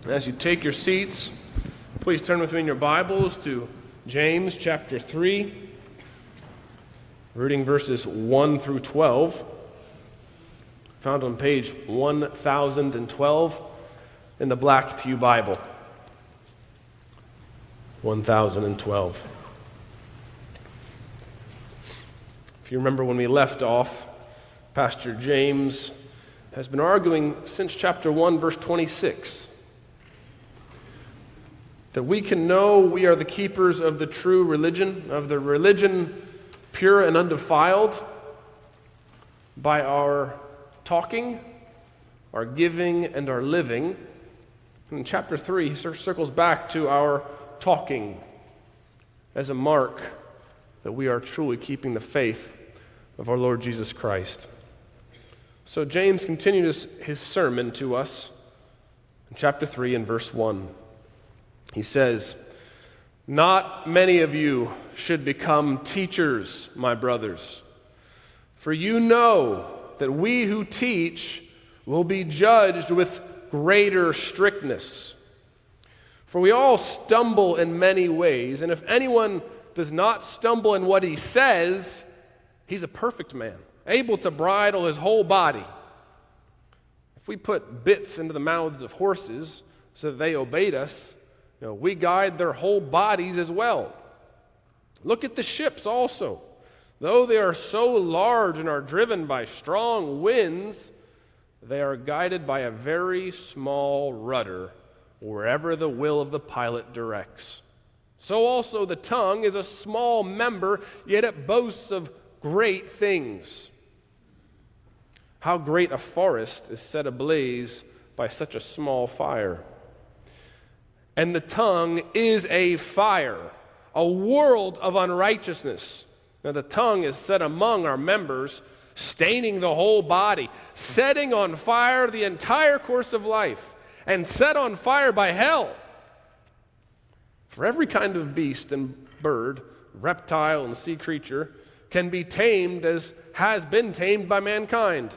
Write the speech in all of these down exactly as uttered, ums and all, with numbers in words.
As you take your seats, please turn with me in your Bibles to James chapter three, reading verses one through twelve, found on page one thousand twelve in the Black Pew Bible. one thousand twelve. If you remember when we left off, Pastor James has been arguing since chapter one, verse twenty-six, that we can know we are the keepers of the true religion, of the religion pure and undefiled, by our talking, our giving, and our living. In chapter three, he circles back to our talking as a mark that we are truly keeping the faith of our Lord Jesus Christ. So James continues his sermon to us in chapter three and verse one. He says, "Not many of you should become teachers, my brothers, for you know that we who teach will be judged with greater strictness. For we all stumble in many ways, and if anyone does not stumble in what he says, he's a perfect man, able to bridle his whole body. If we put bits into the mouths of horses so that they obeyed us, you know, we guide their whole bodies as well. Look at the ships also. Though they are so large and are driven by strong winds, they are guided by a very small rudder wherever the will of the pilot directs. So also the tongue is a small member, yet it boasts of great things. How great a forest is set ablaze by such a small fire. And the tongue is a fire, a world of unrighteousness. Now the tongue is set among our members, staining the whole body, setting on fire the entire course of life, and set on fire by hell. For every kind of beast and bird, reptile and sea creature can be tamed as has been tamed by mankind.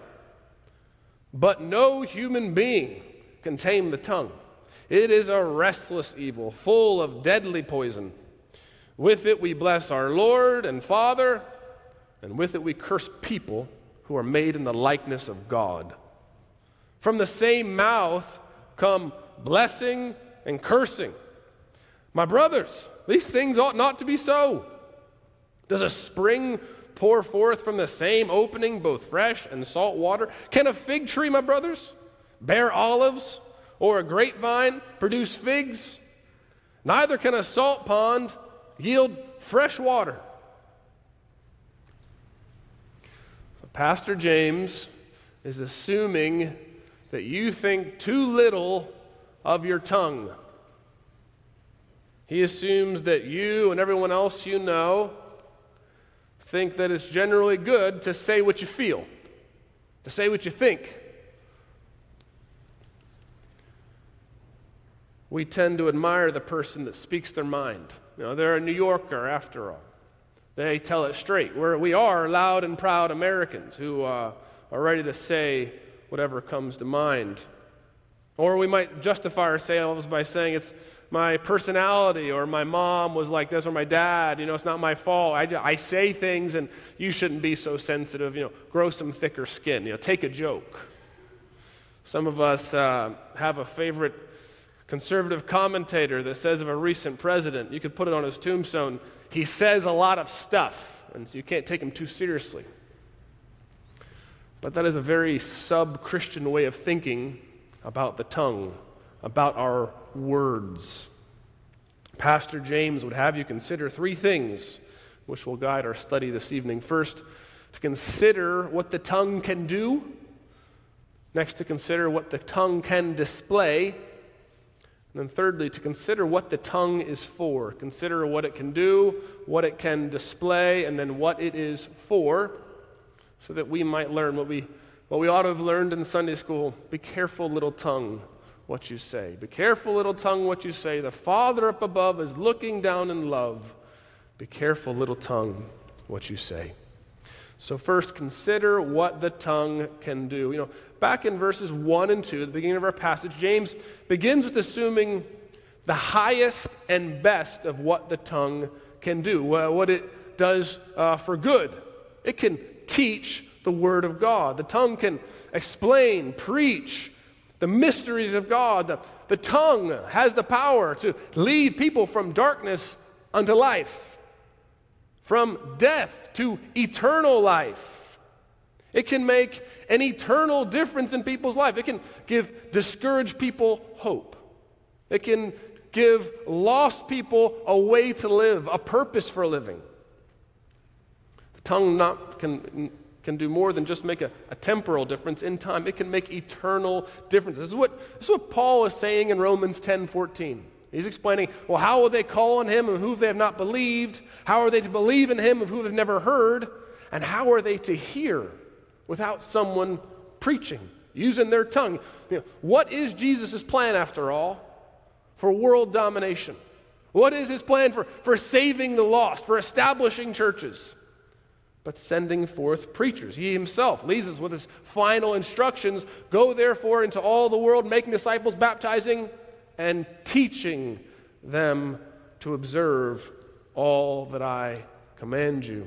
But no human being can tame the tongue. It is a restless evil, full of deadly poison. With it we bless our Lord and Father, and with it we curse people who are made in the likeness of God. From the same mouth come blessing and cursing. My brothers, these things ought not to be so. Does a spring pour forth from the same opening both fresh and salt water? Can a fig tree, my brothers, bear olives, or a grapevine produce figs? Neither can a salt pond yield fresh water." Pastor James is assuming that you think too little of your tongue. He assumes that you and everyone else you know think that it's generally good to say what you feel, to say what you think. We tend to admire the person that speaks their mind. You know, they're a New Yorker after all. They tell it straight. We're, we are loud and proud Americans who uh, are ready to say whatever comes to mind. Or we might justify ourselves by saying it's my personality, or my mom was like this, or my dad, you know, it's not my fault. I, I say things and you shouldn't be so sensitive, you know, grow some thicker skin, you know, take a joke. Some of us uh, have a favorite conservative commentator that says of a recent president, you could put it on his tombstone, he says a lot of stuff, and you can't take him too seriously. But that is a very sub-Christian way of thinking about the tongue, about our words. Pastor James would have you consider three things which will guide our study this evening. First, to consider what the tongue can do. Next, to consider what the tongue can display. And then thirdly, to consider what the tongue is for. Consider what it can do, what it can display, and then what it is for, so that we might learn what we, what we ought to have learned in Sunday school. Be careful, little tongue, what you say. Be careful, little tongue, what you say. The Father up above is looking down in love. Be careful, little tongue, what you say. So first, consider what the tongue can do. You know, back in verses one and two, at the beginning of our passage, James begins with assuming the highest and best of what the tongue can do, uh, what it does uh, for good. It can teach the Word of God. The tongue can explain, preach the mysteries of God. The, the tongue has the power to lead people from darkness unto life, from death to eternal life. It can make an eternal difference in people's life. It can give discouraged people hope. It can give lost people a way to live, a purpose for living. The tongue not can, can do more than just make a, a temporal difference in time. It can make eternal difference. This is what, this is what Paul is saying in Romans ten fourteen. He's explaining, well, how will they call on him of whom they have not believed? How are they to believe in him of whom they've never heard? And how are they to hear without someone preaching, using their tongue? You know, what is Jesus' plan, after all, for world domination? What is his plan for, for saving the lost, for establishing churches? But sending forth preachers. He himself leaves us with his final instructions. Go therefore into all the world, making disciples, baptizing, and teaching them to observe all that I command you.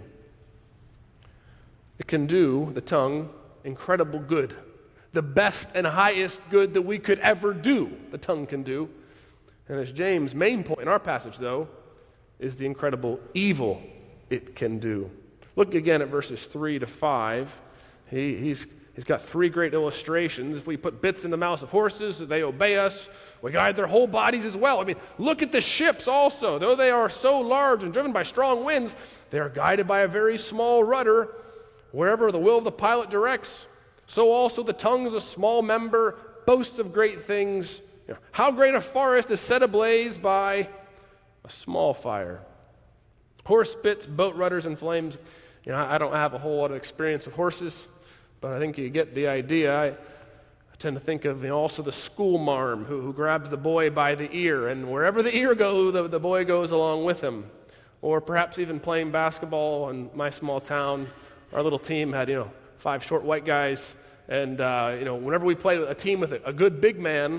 It can do, the tongue, incredible good. The best and highest good that we could ever do, the tongue can do. And as James' main point in our passage, though, is the incredible evil it can do. Look again at verses three to five. He, he's He's got three great illustrations. If we put bits in the mouths of horses, they obey us. We guide their whole bodies as well. I mean, look at the ships also. Though they are so large and driven by strong winds, they are guided by a very small rudder. Wherever the will of the pilot directs, so also the tongue is a small member, boasts of great things. You know, how great a forest is set ablaze by a small fire. Horse spits, boat rudders, and flames. You know, I don't have a whole lot of experience with horses, but I think you get the idea. I, I tend to think of, you know, also the school marm who, who grabs the boy by the ear, and wherever the ear goes, the, the boy goes along with him. Or perhaps even playing basketball in my small town. Our little team had, you know, five short white guys, and, uh, you know, whenever we played a team with a, a good big man,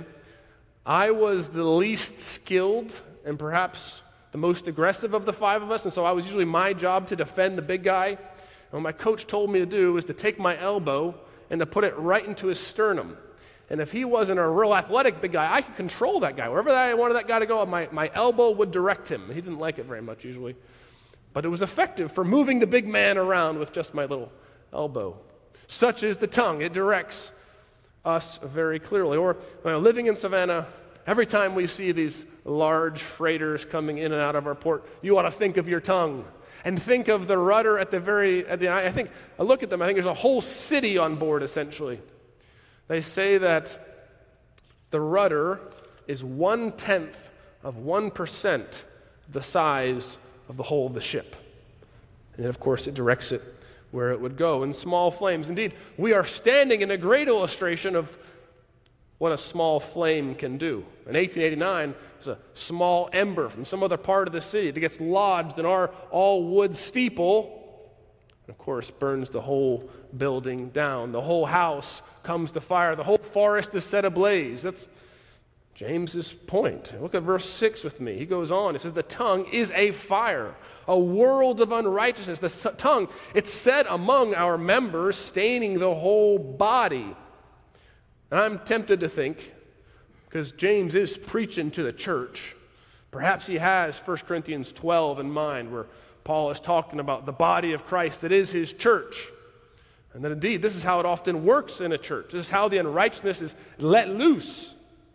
I was the least skilled and perhaps the most aggressive of the five of us, and so I was usually my job to defend the big guy. And what my coach told me to do was to take my elbow and to put it right into his sternum. And if he wasn't a real athletic big guy, I could control that guy. Wherever I wanted that guy to go, my, my elbow would direct him. He didn't like it very much usually. But it was effective for moving the big man around with just my little elbow. Such is the tongue. It directs us very clearly. Or you know, living in Savannah, every time we see these large freighters coming in and out of our port, you ought to think of your tongue. And think of the rudder at the very, at the, I think, I look at them, I think there's a whole city on board, essentially. They say that the rudder is one-tenth of one percent the size of the whole of the ship. And of course, it directs it where it would go in small flames. Indeed, we are standing in a great illustration of what a small flame can do. In eighteen eighty-nine, there's a small ember from some other part of the city that gets lodged in our all-wood steeple, and of course burns the whole building down. The whole house comes to fire. The whole forest is set ablaze. That's James's point. Look at verse six with me. He goes on. He says, the tongue is a fire, a world of unrighteousness. The tongue, it's set among our members, staining the whole body. And I'm tempted to think, because James is preaching to the church, perhaps he has First Corinthians twelve in mind, where Paul is talking about the body of Christ that is his church. And that indeed, this is how it often works in a church. This is how the unrighteousness is let loose.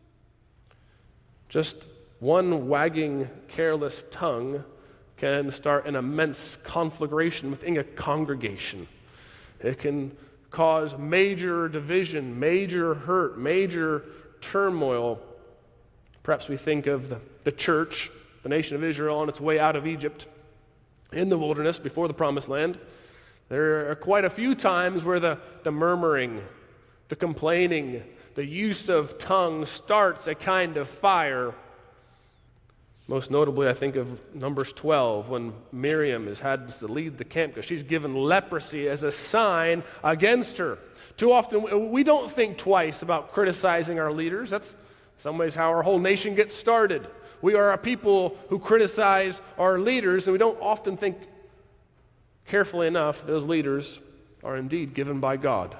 Just one wagging, careless tongue can start an immense conflagration within a congregation. It can cause major division, major hurt, major turmoil. Perhaps we think of the, the church, the nation of Israel, on its way out of Egypt in the wilderness before the promised land. There are quite a few times where the, the murmuring, the complaining, the use of tongue starts a kind of fire. Most notably, I think of Numbers twelve, when Miriam has had to lead the camp because she's given leprosy as a sign against her. Too often, we don't think twice about criticizing our leaders. That's in some ways how our whole nation gets started. We are a people who criticize our leaders, and we don't often think carefully enough those leaders are indeed given by God.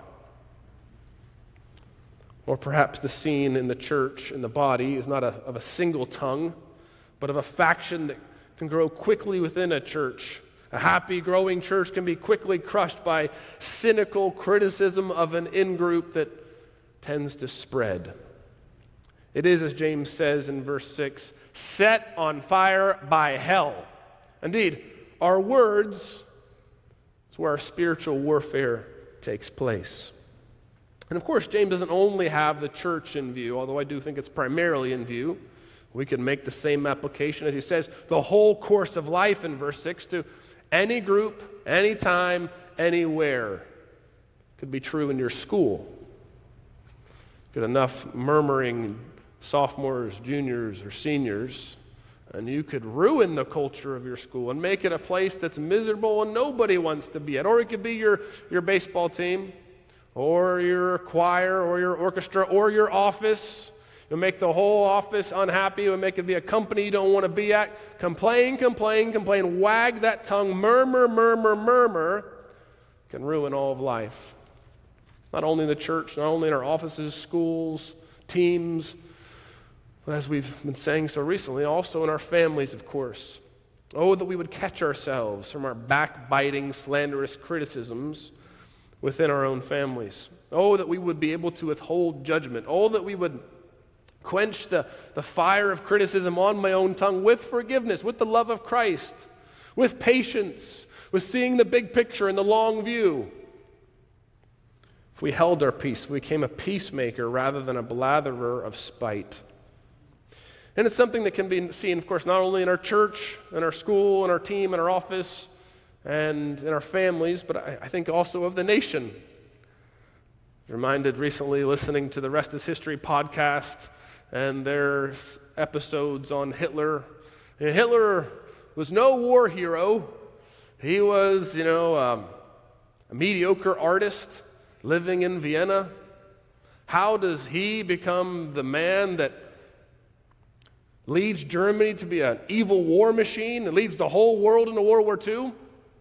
Or perhaps the scene in the church, in the body, is not a, of a single tongue, but of a faction that can grow quickly within a church. A happy, growing church can be quickly crushed by cynical criticism of an in-group that tends to spread. It is, as James says in verse six, set on fire by hell. Indeed, our words is where our spiritual warfare takes place. And of course, James doesn't only have the church in view, although I do think it's primarily in view. We can make the same application, as he says, the whole course of life in verse six to any group, anytime, anywhere. Could be true in your school. Good enough murmuring sophomores, juniors, or seniors, and you could ruin the culture of your school and make it a place that's miserable and nobody wants to be at. Or it could be your, your baseball team, or your choir, or your orchestra, or your office. You'll make the whole office unhappy. You'll make it be a company you don't want to be at. Complain, complain, complain. Wag that tongue. Murmur, murmur, murmur. Can ruin all of life. Not only in the church, not only in our offices, schools, teams, but as we've been saying so recently, also in our families, of course. Oh, that we would catch ourselves from our backbiting, slanderous criticisms within our own families. Oh, that we would be able to withhold judgment. Oh, that we would quench the, the fire of criticism on my own tongue with forgiveness, with the love of Christ, with patience, with seeing the big picture and the long view. If we held our peace, we became a peacemaker rather than a blatherer of spite. And it's something that can be seen, of course, not only in our church, in our school, in our team, in our office, and in our families, but I, I think also of the nation. Reminded recently listening to the Rest is History podcast and their episodes on Hitler. And Hitler was no war hero. He was, you know, um, a mediocre artist living in Vienna. How does he become the man that leads Germany to be an evil war machine and leads the whole world into World War Two?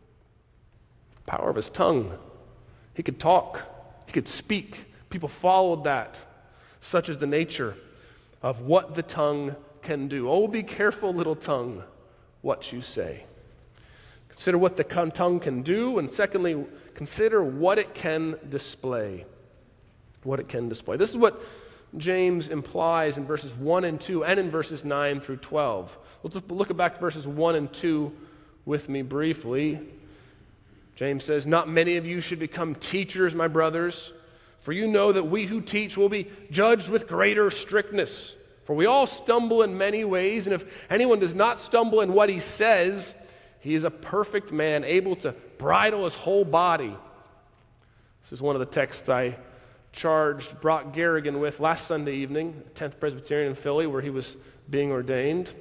Power of his tongue. He could talk. He could speak. People followed that. Such is the nature of what the tongue can do. Oh, be careful, little tongue, what you say. Consider what the tongue can do, and secondly, consider what it can display. What it can display. This is what James implies in verses one and two and in verses nine through twelve. Let's look back to verses one and two with me briefly. James says, "Not many of you should become teachers, my brothers, for you know that we who teach will be judged with greater strictness. For we all stumble in many ways, and if anyone does not stumble in what he says, he is a perfect man, able to bridle his whole body." This is one of the texts I charged Brock Garrigan with last Sunday evening, tenth Presbyterian in Philly, where he was being ordained.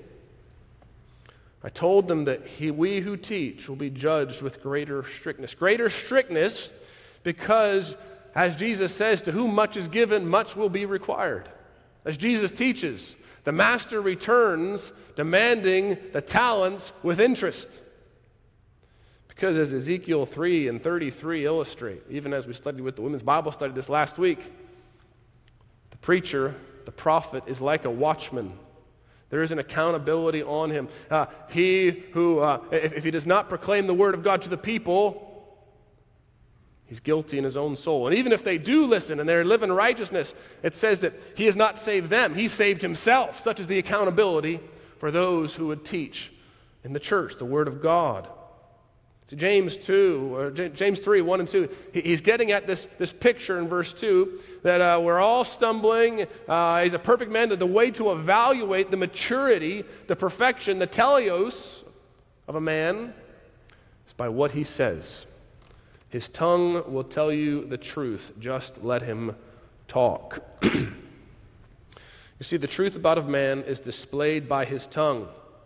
I told them that he, we who teach will be judged with greater strictness. Greater strictness because, as Jesus says, to whom much is given, much will be required. As Jesus teaches, the master returns demanding the talents with interest. Because as Ezekiel three and thirty-three illustrate, even as we studied with the women's Bible study this last week, the preacher, the prophet, is like a watchman. There is an accountability on him. Uh, he who, uh, if, if he does not proclaim the word of God to the people, he's guilty in his own soul. And even if they do listen and they live in righteousness, it says that he has not saved them. He saved himself. Such is the accountability for those who would teach in the church the word of God. So James two, or James three, one and two, he's getting at this, this picture in verse two that uh, we're all stumbling. Uh, he's a perfect man. That the way to evaluate the maturity, the perfection, the teleos of a man is by what he says. His tongue will tell you the truth. Just let him talk. You see, the truth about a man is displayed by his tongue.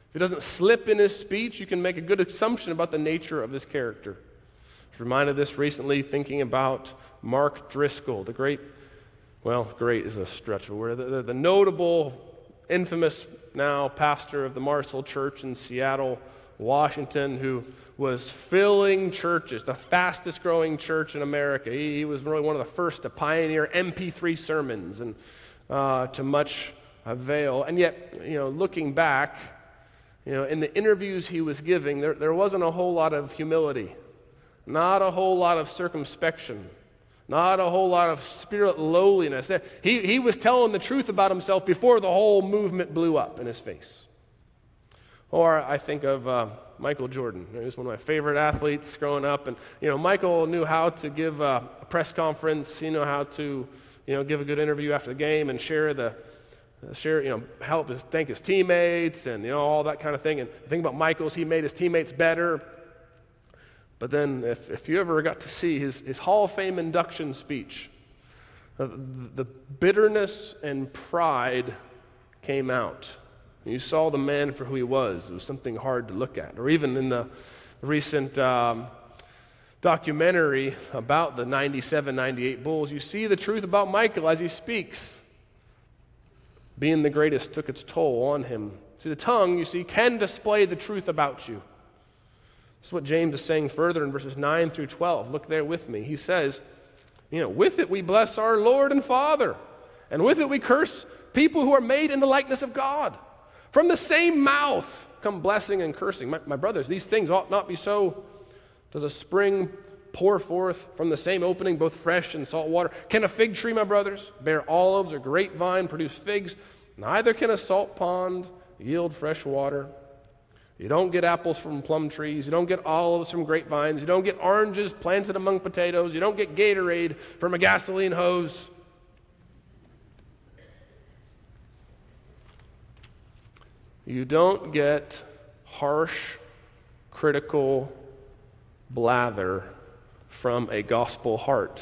If he doesn't slip in his speech, you can make a good assumption about the nature of his character. I was reminded of this recently thinking about Mark Driscoll, the great, well, great is a stretch of a word, the, the, the notable, infamous now pastor of the Marsell Church in Seattle, Washington, who was filling churches, the fastest growing church in America. He, he was really one of the first to pioneer M P three sermons, and uh, to much avail. And yet, you know, looking back, you know, in the interviews he was giving, there, there wasn't a whole lot of humility, not a whole lot of circumspection, not a whole lot of spirit lowliness. He, he was telling the truth about himself before the whole movement blew up in his face. Or I think of uh, Michael Jordan. He was one of my favorite athletes growing up. And, you know, Michael knew how to give a, a press conference. He knew how to, you know, give a good interview after the game and share the, uh, share, you know, help his, thank his teammates and, you know, all that kind of thing. And the thing about Michael is he made his teammates better. But then if, if you ever got to see his, his Hall of Fame induction speech, uh, the bitterness and pride came out. You saw the man for who he was. It was something hard to look at. Or even in the recent um, documentary about the ninety-seven ninety-eight Bulls, you see the truth about Michael as he speaks. Being the greatest took its toll on him. See, the tongue, you see, can display the truth about you. This is what James is saying further in verses nine through twelve. Look there with me. He says, you know, with it we bless our Lord and Father, and with it we curse people who are made in the likeness of God. From the same mouth come blessing and cursing. My, my brothers, these things ought not be so. Does a spring pour forth from the same opening both fresh and salt water? Can a fig tree, my brothers, bear olives, or grapevine produce figs? Neither can a salt pond yield fresh water. You don't get apples from plum trees. You don't get olives from grapevines. You don't get oranges planted among potatoes. You don't get Gatorade from a gasoline hose. You don't get harsh, critical blather from a gospel heart.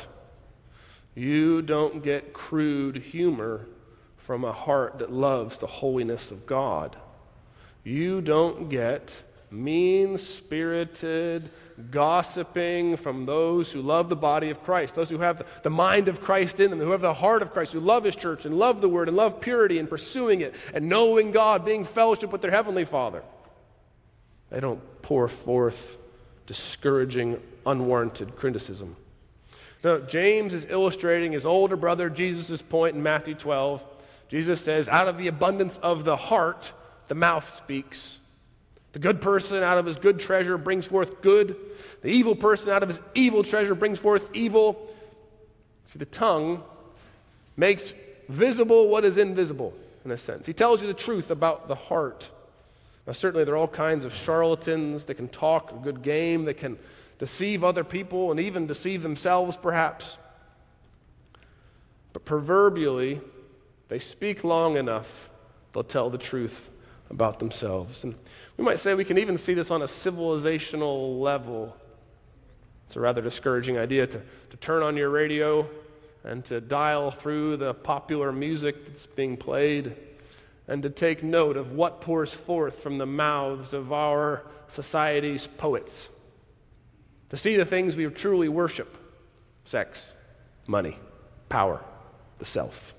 You don't get crude humor from a heart that loves the holiness of God. You don't get mean-spirited gossiping from those who love the body of Christ, those who have the mind of Christ in them, who have the heart of Christ, who love His church and love the Word and love purity and pursuing it and knowing God, being fellowship with their Heavenly Father. They don't pour forth discouraging, unwarranted criticism. Now, James is illustrating his older brother Jesus' point in Matthew twelve. Jesus says, out of the abundance of the heart, the mouth speaks. The good person out of his good treasure brings forth good. The evil person out of his evil treasure brings forth evil. See, the tongue makes visible what is invisible, in a sense. He tells you the truth about the heart. Now, certainly there are all kinds of charlatans that can talk a good game, that can deceive other people and even deceive themselves, perhaps. But proverbially, they speak long enough, they'll tell the truth about themselves. And we might say we can even see this on a civilizational level. It's a rather discouraging idea to, to turn on your radio and to dial through the popular music that's being played and to take note of what pours forth from the mouths of our society's poets. To see the things we truly worship: sex, money, power, the self.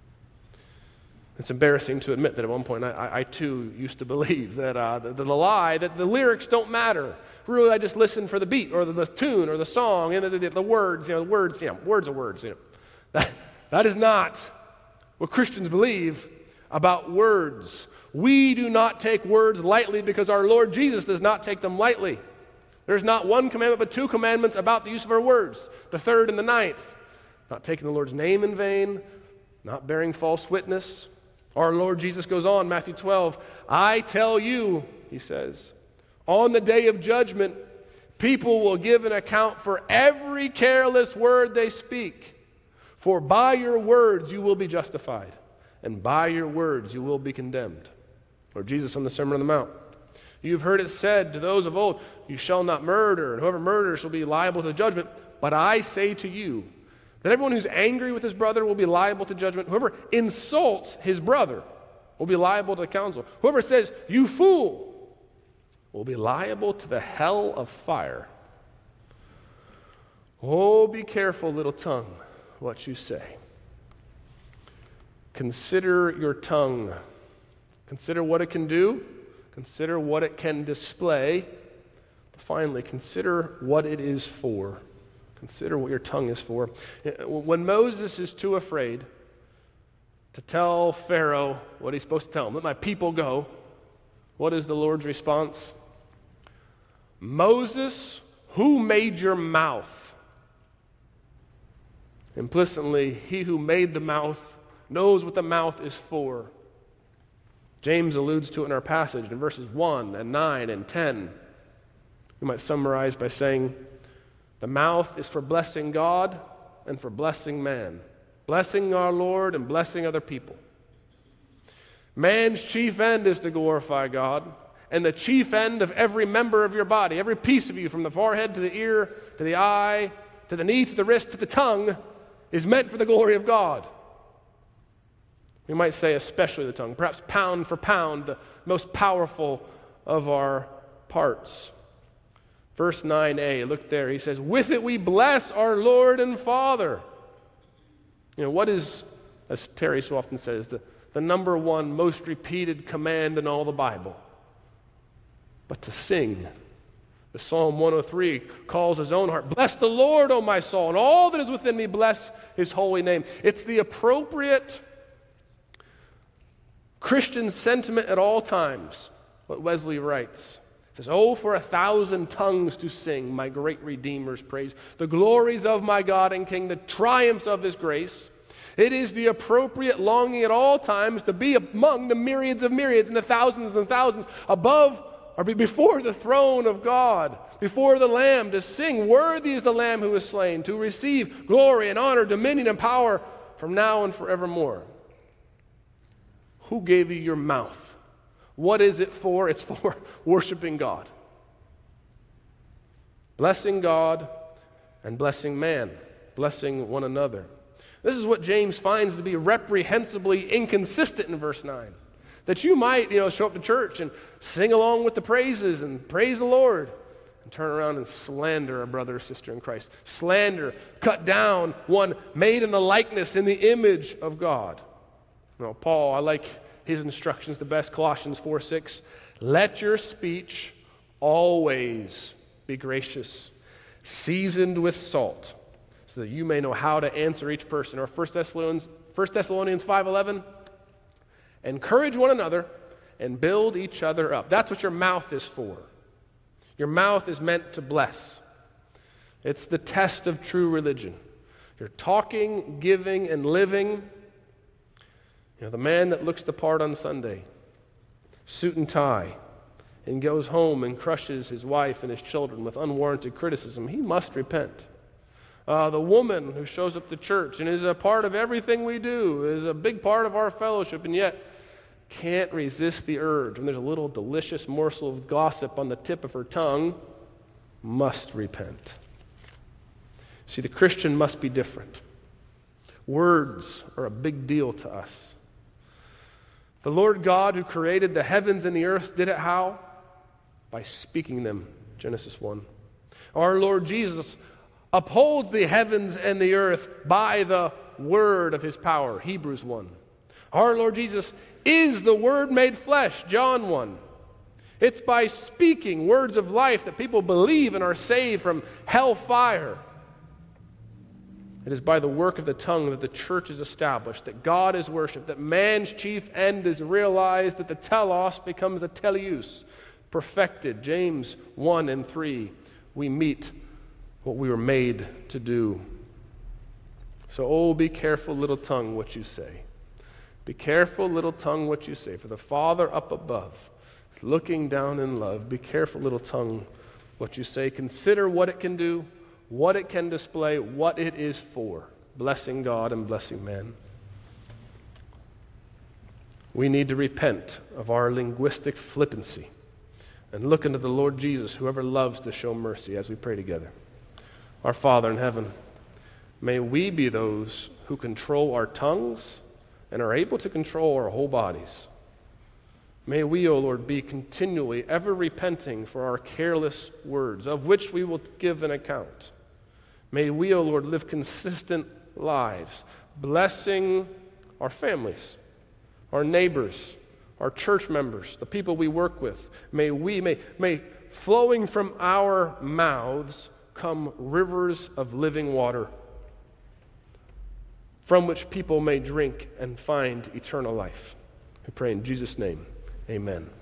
It's embarrassing to admit that at one point I, I too used to believe that uh, the, the lie, that the lyrics don't matter. Really, I just listen for the beat or the, the tune or the song and the, the, the words. You know, the words, you know, words are words. You know. that, that is not what Christians believe about words. We do not take words lightly because our Lord Jesus does not take them lightly. There's not one commandment but two commandments about the use of our words, the third and the ninth. Not taking the Lord's name in vain, not bearing false witness. Our Lord Jesus goes on, Matthew twelve, I tell you, he says, on the day of judgment, people will give an account for every careless word they speak. For by your words you will be justified, and by your words you will be condemned. Or Jesus on the Sermon on the Mount. You've heard it said to those of old, you shall not murder, and whoever murders shall be liable to the judgment. But I say to you, that everyone who's angry with his brother will be liable to judgment. Whoever insults his brother will be liable to the council. Whoever says, you fool, will be liable to the hell of fire. Oh, be careful, little tongue, what you say. Consider your tongue. Consider what it can do. Consider what it can display. But finally, consider what it is for. Consider what your tongue is for. When Moses is too afraid to tell Pharaoh what he's supposed to tell him, let my people go, what is the Lord's response? Moses, who made your mouth? Implicitly, he who made the mouth knows what the mouth is for. James alludes to it in our passage in verses one and nine and ten. We might summarize by saying, the mouth is for blessing God and for blessing man, blessing our Lord and blessing other people. Man's chief end is to glorify God, and the chief end of every member of your body, every piece of you, from the forehead to the ear, to the eye, to the knee, to the wrist, to the tongue, is meant for the glory of God. We might say especially the tongue, perhaps pound for pound, the most powerful of our parts. Verse nine a, look there, he says, with it we bless our Lord and Father. You know, what is, as Terry so often says, the, the number one most repeated command in all the Bible? But to sing. The Psalm one oh three calls his own heart, bless the Lord, O my soul, and all that is within me, bless his holy name. It's the appropriate Christian sentiment at all times, what Wesley writes. He says, oh, for a thousand tongues to sing my great Redeemer's praise, the glories of my God and King, the triumphs of his grace. It is the appropriate longing at all times to be among the myriads of myriads and the thousands and thousands above or before the throne of God, before the Lamb, to sing, worthy is the Lamb who was slain, to receive glory and honor, dominion and power from now and forevermore. Who gave you your mouth? What is it for? It's for worshiping God. Blessing God and blessing man, blessing one another. This is what James finds to be reprehensibly inconsistent in verse nine. That you might, you know, show up to church and sing along with the praises and praise the Lord and turn around and slander a brother or sister in Christ. Slander, cut down one made in the likeness, in the image of God. Now, Paul, I like his instructions the best, Colossians four six. Let your speech always be gracious, seasoned with salt, so that you may know how to answer each person. Or First Thessalonians five eleven. Encourage one another and build each other up. That's what your mouth is for. Your mouth is meant to bless. It's the test of true religion. You're talking, giving, and living. You know, the man that looks the part on Sunday, suit and tie, and goes home and crushes his wife and his children with unwarranted criticism, he must repent. Uh, the woman who shows up to church and is a part of everything we do, is a big part of our fellowship, and yet can't resist the urge, when there's a little delicious morsel of gossip on the tip of her tongue, must repent. See, the Christian must be different. Words are a big deal to us. The Lord God who created the heavens and the earth did it how? By speaking them, Genesis one. Our Lord Jesus upholds the heavens and the earth by the word of his power, Hebrews one. Our Lord Jesus is the Word made flesh, John one. It's by speaking words of life that people believe and are saved from hellfire. It is by the work of the tongue that the church is established, that God is worshipped, that man's chief end is realized, that the telos becomes the teleus, perfected. James one and three, we meet what we were made to do. So, oh, be careful, little tongue, what you say. Be careful, little tongue, what you say. For the Father up above is looking down in love. Be careful, little tongue, what you say. Consider what it can do, what it can display, what it is for. Blessing God and blessing man. We need to repent of our linguistic flippancy and look into the Lord Jesus, whoever loves to show mercy, as we pray together. Our Father in heaven, may we be those who control our tongues and are able to control our whole bodies. May we, O Lord, be continually ever repenting for our careless words, of which we will give an account. May we, O Lord, live consistent lives, blessing our families, our neighbors, our church members, the people we work with. May we, may, may flowing from our mouths come rivers of living water, from which people may drink and find eternal life. We pray in Jesus' name, amen.